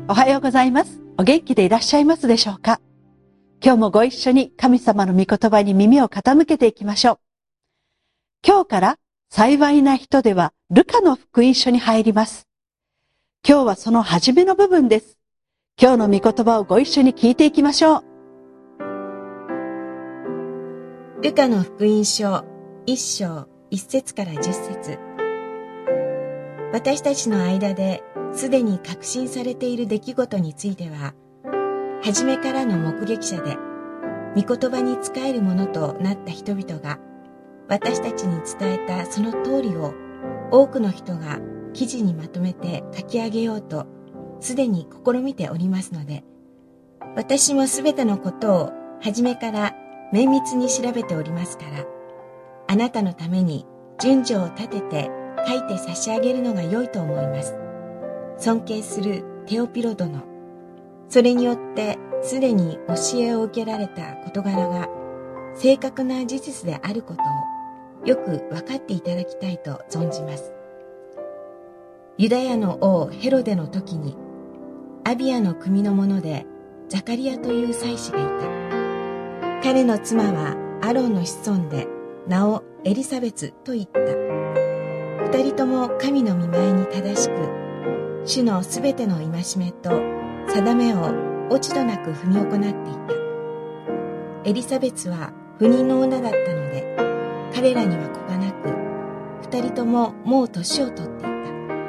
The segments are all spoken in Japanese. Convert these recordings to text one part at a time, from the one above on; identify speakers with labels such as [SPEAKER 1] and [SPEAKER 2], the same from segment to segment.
[SPEAKER 1] おはようございます。お元気でいらっしゃいますでしょうか。今日もご一緒に神様の御言葉に耳を傾けていきましょう。今日から幸いな人ではルカの福音書に入ります。今日はその初めの部分です。今日の御言葉をご一緒に聞いていきましょう。
[SPEAKER 2] ルカの福音書1章1節から10節。私たちの間ですでに確信されている出来事については、初めからの目撃者で、御言葉に仕えるものとなった人々が、私たちに伝えたその通りを、多くの人が記事にまとめて書き上げようと、すでに試みておりますので、私もすべてのことを初めから綿密に調べておりますから、あなたのために順序を立てて書いて差し上げるのが良いと思います。尊敬するテオピロ殿、それによってすでに教えを受けられた事柄が正確な事実であることをよく分かっていただきたいと存じます。ユダヤの王ヘロデの時に、アビアの組の者でザカリアという祭司がいた。彼の妻はアロンの子孫で、名をエリサベツと言った。二人とも神の御前に正しく、主のすべての戒めと定めを落ち度なく踏み行っていた。エリザベスは不妊の女だったので、彼らには子がなく、二人とももう年を取っていた。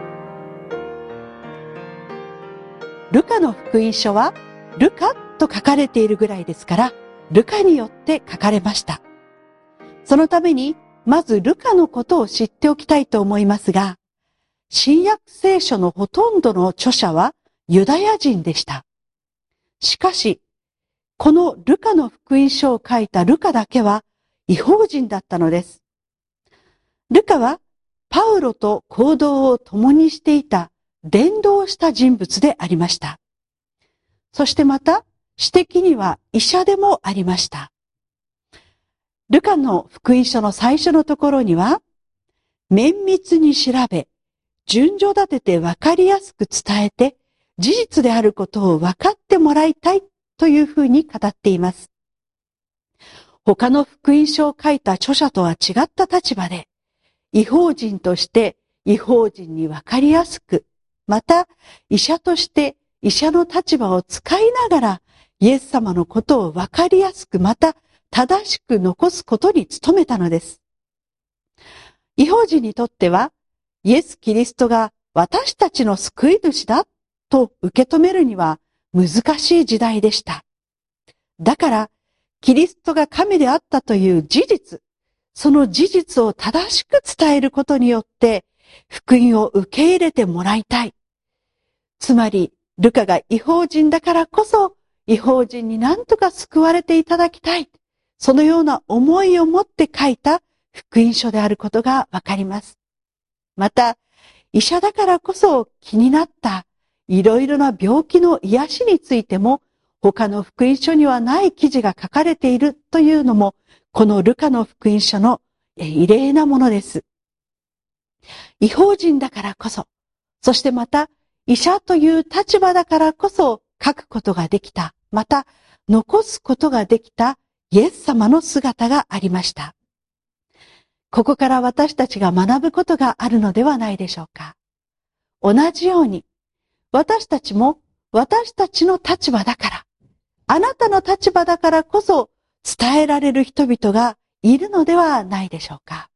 [SPEAKER 1] ルカの福音書はルカと書かれているぐらいですから、ルカによって書かれました。そのためにまずルカのことを知っておきたいと思いますが、新約聖書のほとんどの著者はユダヤ人でした。しかし、このルカの福音書を書いたルカだけは異邦人だったのです。ルカはパウロと行動を共にしていた伝道した人物でありました。そしてまた、私的には医者でもありました。ルカの福音書の最初のところには、綿密に調べ、順序立てて分かりやすく伝えて、事実であることを分かってもらいたいというふうに語っています。他の福音書を書いた著者とは違った立場で、異邦人として異邦人に分かりやすく、また医者として医者の立場を使いながら、イエス様のことを分かりやすく、また正しく残すことに努めたのです。異邦人にとっては、イエス・キリストが私たちの救い主だと受け止めるには難しい時代でした。だから、キリストが神であったという事実、その事実を正しく伝えることによって、福音を受け入れてもらいたい。つまり、ルカが異邦人だからこそ、異邦人に何とか救われていただきたい。そのような思いを持って書いた福音書であることがわかります。また、医者だからこそ気になったいろいろな病気の癒しについても、他の福音書にはない記事が書かれているというのも、このルカの福音書の異例なものです。異邦人だからこそ、そしてまた、医者という立場だからこそ書くことができた、また残すことができたイエス様の姿がありました。ここから私たちが学ぶことがあるのではないでしょうか。同じように、私たちも私たちの立場だから、あなたの立場だからこそ伝えられる人々がいるのではないでしょうか。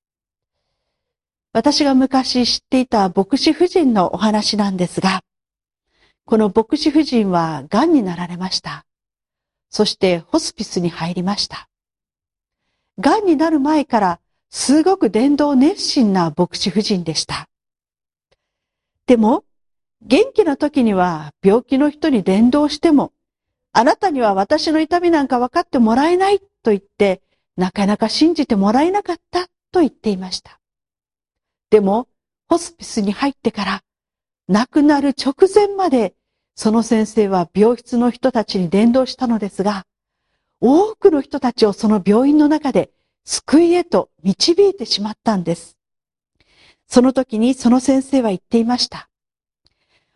[SPEAKER 1] 私が昔知っていた牧師夫人のお話なんですが、この牧師夫人は癌になられました。そしてホスピスに入りました。癌になる前からすごく伝道熱心な牧師夫人でした。でも、元気な時には病気の人に伝道しても、あなたには私の痛みなんか分かってもらえないと言って、なかなか信じてもらえなかったと言っていました。でも、ホスピスに入ってから、亡くなる直前まで、その先生は病室の人たちに伝道したのですが、多くの人たちをその病院の中で救いへと導いてしまったんです。その時にその先生は言っていました。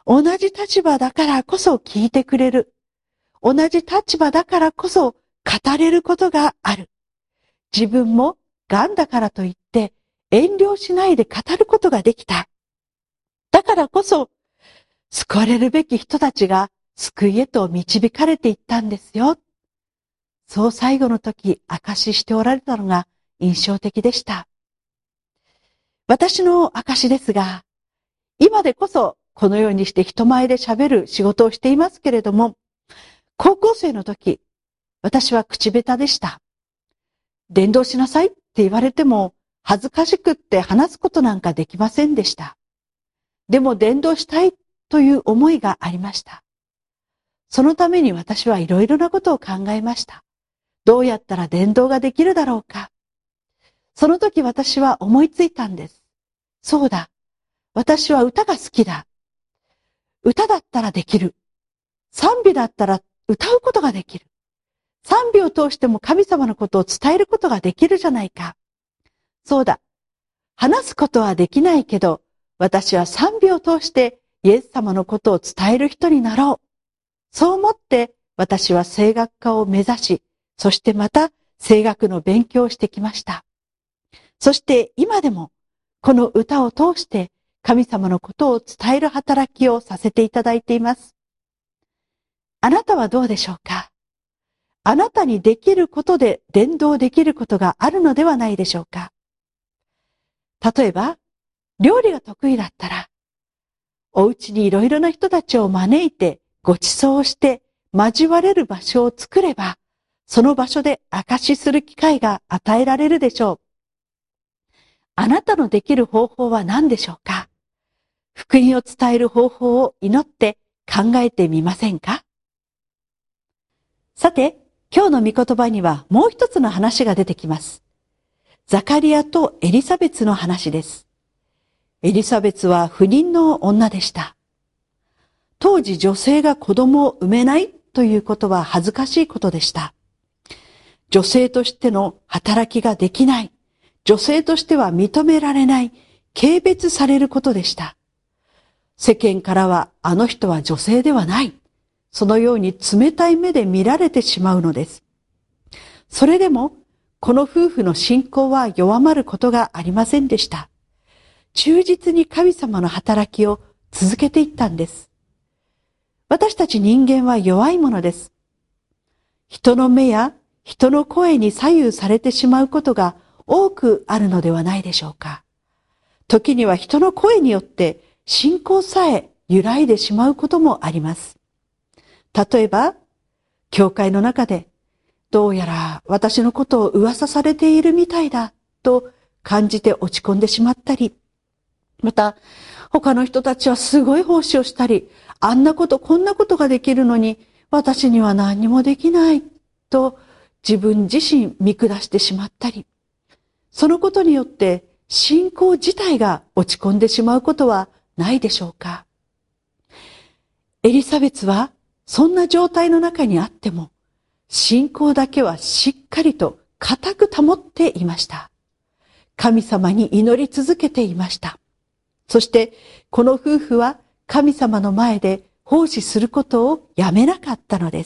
[SPEAKER 1] 同じ立場だからこそ聞いてくれる。同じ立場だからこそ語れることがある。自分も癌だからといって遠慮しないで語ることができた。だからこそ救われるべき人たちが救いへと導かれていったんですよ。そう最後の時証ししておられたのが印象的でした。私の証ですが、今でこそこのようにして人前で喋る仕事をしていますけれども、高校生の時、私は口下手でした。伝道しなさいって言われても恥ずかしくって話すことなんかできませんでした。でも伝道したいという思いがありました。そのために私はいろいろなことを考えました。どうやったら伝道ができるだろうか。その時私は思いついたんです。そうだ。私は歌が好きだ。歌だったらできる。賛美だったら歌うことができる。賛美を通しても神様のことを伝えることができるじゃないか。そうだ。話すことはできないけど、私は賛美を通してイエス様のことを伝える人になろう。そう思って私は声楽家を目指し、そしてまた声楽の勉強をしてきました。そして今でもこの歌を通して神様のことを伝える働きをさせていただいています。あなたはどうでしょうか？あなたにできることで伝道できることがあるのではないでしょうか？例えば、料理が得意だったら、お家にいろいろな人たちを招いてご馳走して交われる場所を作れば、その場所で証しする機会が与えられるでしょう。あなたのできる方法は何でしょうか？福音を伝える方法を祈って考えてみませんか？さて、今日の御言葉にはもう一つの話が出てきます。ザカリアとエリサベツの話です。エリザベツは不妊の女でした。当時女性が子供を産めないということは恥ずかしいことでした。女性としての働きができない、女性としては認められない、軽蔑されることでした。世間からはあの人は女性ではない、そのように冷たい目で見られてしまうのです。それでも、この夫婦の信仰は弱まることがありませんでした。忠実に神様の働きを続けていったんです。私たち人間は弱いものです。人の目や人の声に左右されてしまうことが多くあるのではないでしょうか。時には人の声によって信仰さえ揺らいでしまうこともあります。例えば、教会の中で、どうやら私のことを噂されているみたいだと感じて落ち込んでしまったり、また他の人たちはすごい奉仕をしたり、あんなことこんなことができるのに私には何にもできないと自分自身見下してしまったり、そのことによって信仰自体が落ち込んでしまうことはないでしょうか。エリザベツはそんな状態の中にあっても、信仰だけはしっかりと固く保っていました。神様に祈り続けていました。そしてこの夫婦は神様の前で奉仕することをやめなかったのです。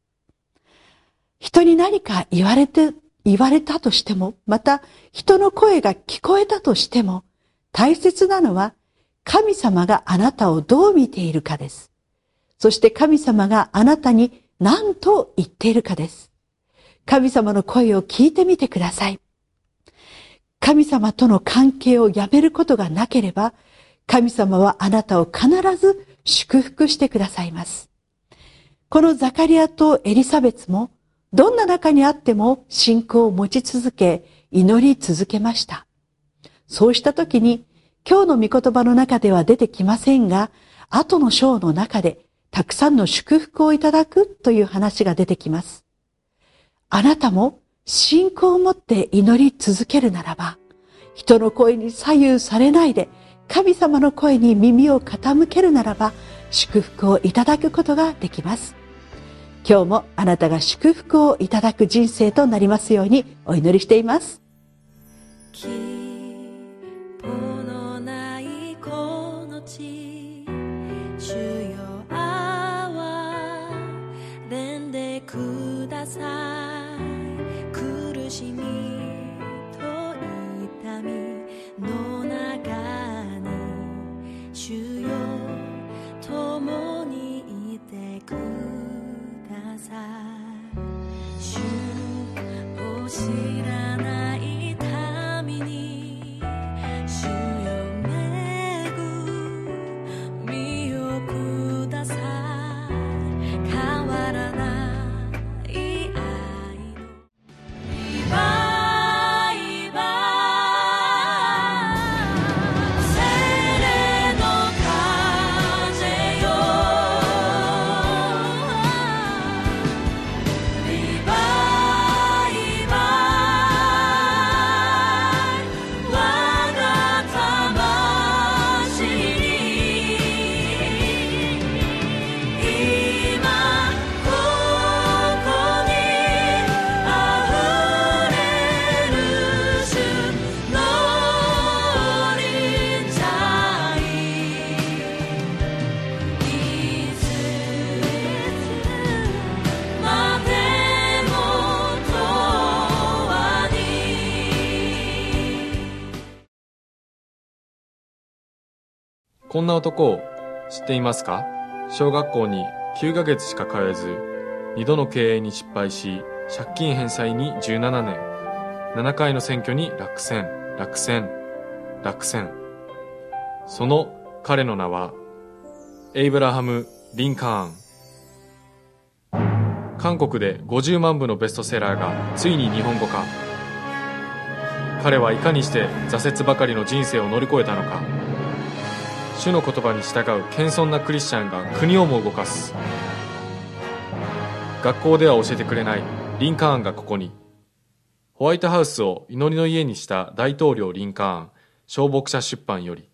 [SPEAKER 1] 人に何か言われたとしても、また人の声が聞こえたとしても、大切なのは神様があなたをどう見ているかです。そして神様があなたに何と言っているかです。神様の声を聞いてみてください。神様との関係をやめることがなければ、神様はあなたを必ず祝福してくださいます。このザカリアとエリザベツも、どんな中にあっても信仰を持ち続け、祈り続けました。そうした時に、今日の御言葉の中では出てきませんが、後の章の中でたくさんの祝福をいただくという話が出てきます。あなたも信仰を持って祈り続けるならば、人の声に左右されないで、神様の声に耳を傾けるならば、祝福をいただくことができます。今日もあなたが祝福をいただく人生となりますようにお祈りしています。
[SPEAKER 3] 希望のないこの地、 主よ憐れんでください。苦しみと痛みの中に主よ共にいてください。主を知らない民に主よ恵みをください。変わらない愛のリバイバル精霊の風よリバイバル我が魂に今ここにあふれる主の臨在いつまでも永遠に。
[SPEAKER 4] こんな男を知っていますか？小学校に9ヶ月しか通えず、2度の経営に失敗し、借金返済に17年、7回の選挙に落選。その彼の名は、エイブラハム・リンカーン。韓国で50万部のベストセラーがついに日本語化。彼はいかにして挫折ばかりの人生を乗り越えたのか。主の言葉に従う謙遜なクリスチャンが国をも動かす。学校では教えてくれないリンカーンがここに。ホワイトハウスを祈りの家にした大統領リンカーン、小牧者出版より。